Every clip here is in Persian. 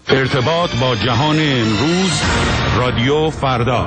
ارتباط با جهان امروز، رادیو فردا.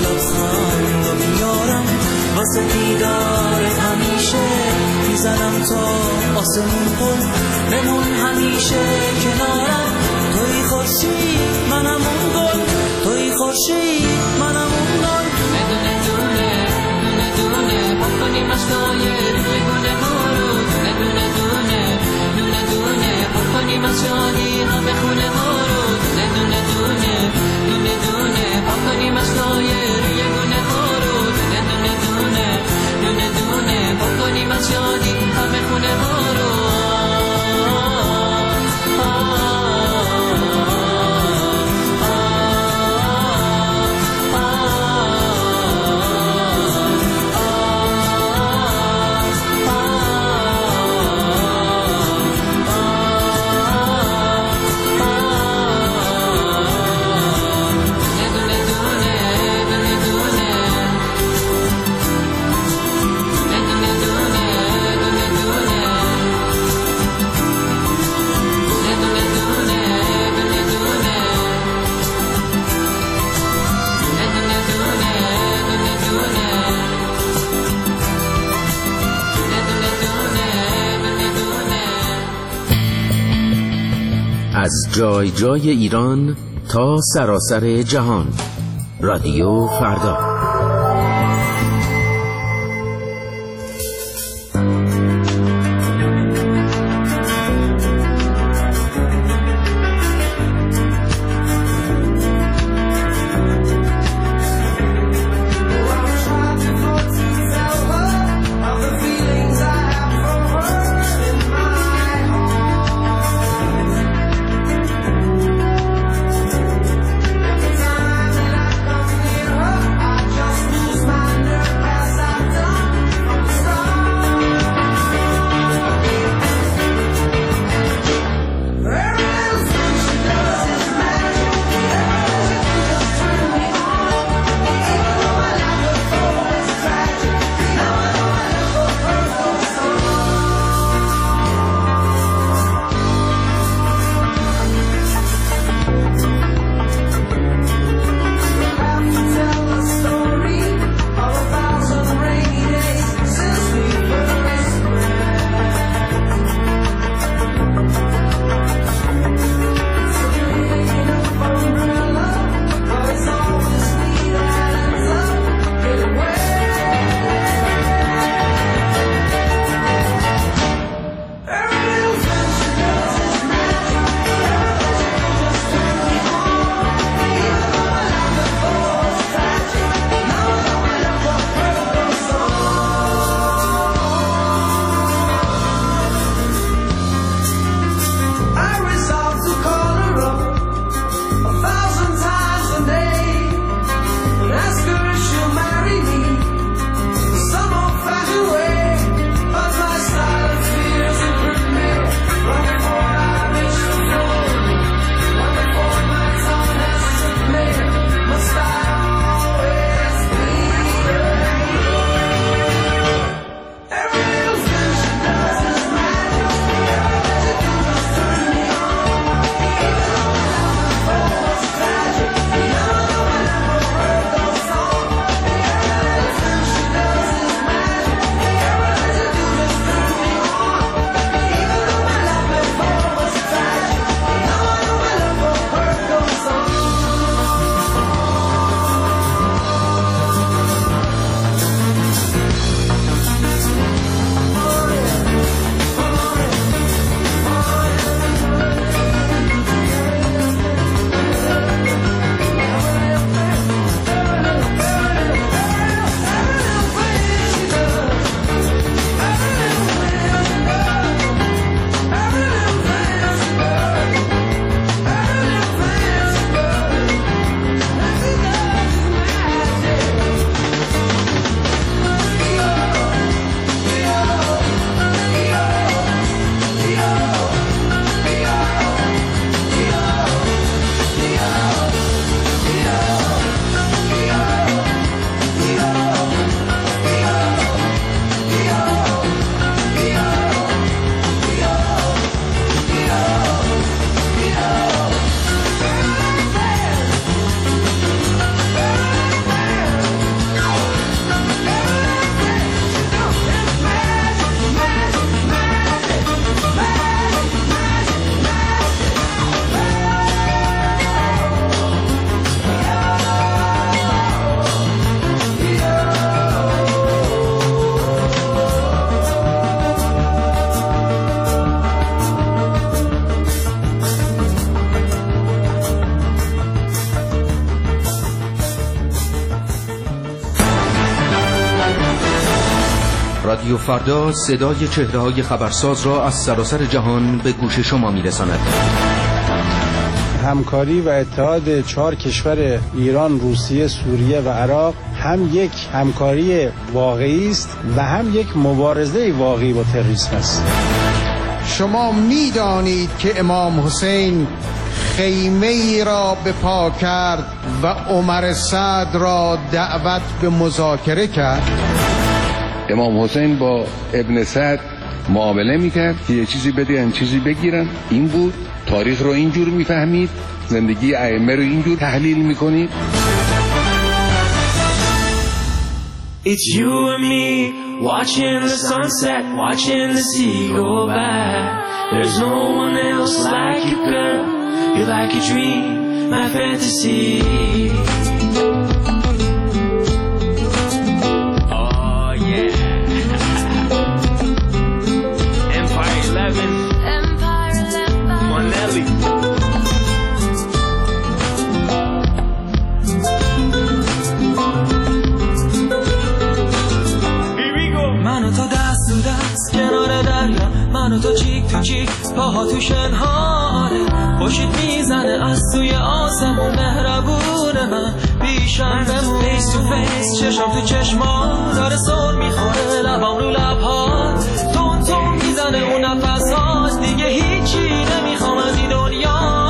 واسه دیدارت همیشه میزنم تا آسمون کن بمون همیشه کنارم توی خورشید منم اون گل توی خورشید منم اون گل بدونه دونه دونه دونه بکنی مشتای روی گل ما رو بدونه دونه دونه دونه بکنی مشتای همه خونه ما رو بدونه دونه دونه دونه بکنی مشتای روی گل ما رو بدونه دونه دونه دونه بکنی مشتای همه خونه ما رو از جای جای ایران تا سراسر جهان. رادیو فردا. فردا صدای چهره‌های خبرساز را از سراسر جهان به گوش شما می‌رساند. همکاری و اتحاد 4 کشور ایران، روسیه، سوریه و عراق هم یک همکاری واقعی است و هم یک مبارزه واقعی با تروریسم است. شما می‌دانید که امام حسین خیمه ای را به پا کرد و عمر سعد را دعوت به مذاکره کرد. امام حسین با ابن سعد معامله میکرد که یه چیزی بده یه چیزی بگیرن. این بود. تاریخ رو اینجور میفهمید، زندگی ائمه رو اینجور تحلیل میکنید. It's you and me watching the sunset, watching the sea go by. There's no one else like you, girl. You're like a dream, my fantasy. Oh yeah. Empire 11. Monelli. منو تا دست تو دست کنار دریا، منو تا چیک تو چیک پاها تو شنهاره، خوشید میزنه از توی آسمون مهربون من پیشم بمون. فیس تو فیس چشم تو چشما داره سر میخوره لبام رو لبها، تون تون میزنه اون نفسات، دیگه هیچی نمیخوام از این دنیا.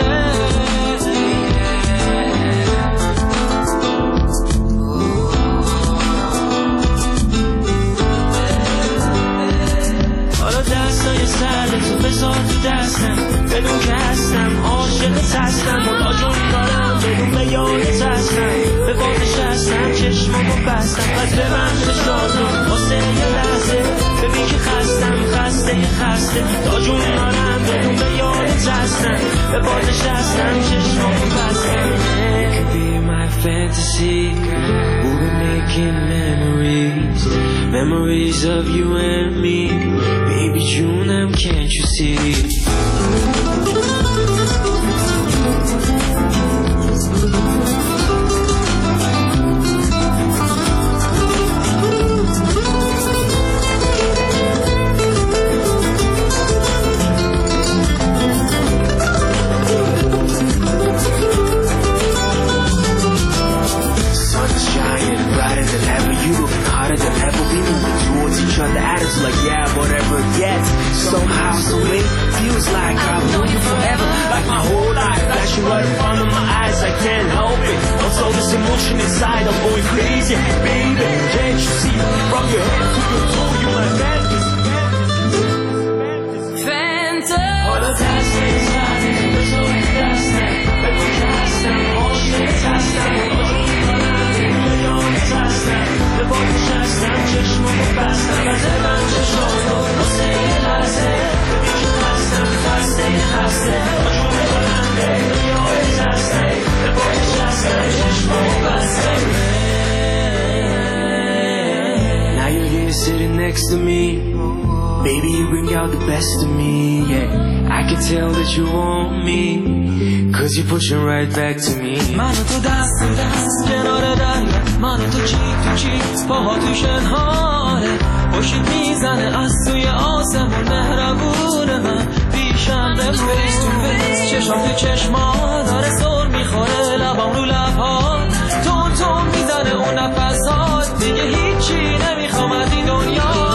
دستای سرد تو بذار تو دستم، بدون که هستم عاشقت هستم، تا جون دارم بدون به یادت هستم، به بادش هستم چشمامو بستم، پس ببند شادم واسه یه لحظه، ببین که خسته تا جون دارم بدون به یادت هستم، به بادش هستم چشمامو بستم. It could be my fantasy, we'll be making memories of you and me. Baby June, can't you see? Sun's shining brighter than ever, you looking hotter than ever. We moving towards each other, attitudes like yeah, whatever. Yet somehow, some way, feels like I've known you forever, like my whole life. Flashing right in front of my eyes, I can't help it. Also, this emotion inside, I'm going crazy, baby. Can't you see? From your head to your toe, you my fantasy. All the time, there's no fantastic. But we trust them, all shit trust them. The boy just them, just move fast. I'm a devil, just show you. I'll say it, I'll say it. The beach has them, fast, but you never land it. You always has them. The boy just them, just move fast. Now you're here sitting next to me. Baby, you bring out the best of me, yeah. I can tell that you want me, cause you're pushing right back to me. منو تو دست تو دست کنار دریا، منو تو چیک تو چیک پاها تو شنهاره، خوشید میزنه از توی آسمون مهربون من پیشم به فیس تو فیس چشم تو چشما داره سر میخوره لبام رو لبها، تون تون میزنه اون نفسات، دیگه هیچی نمیخوام از این دنیا.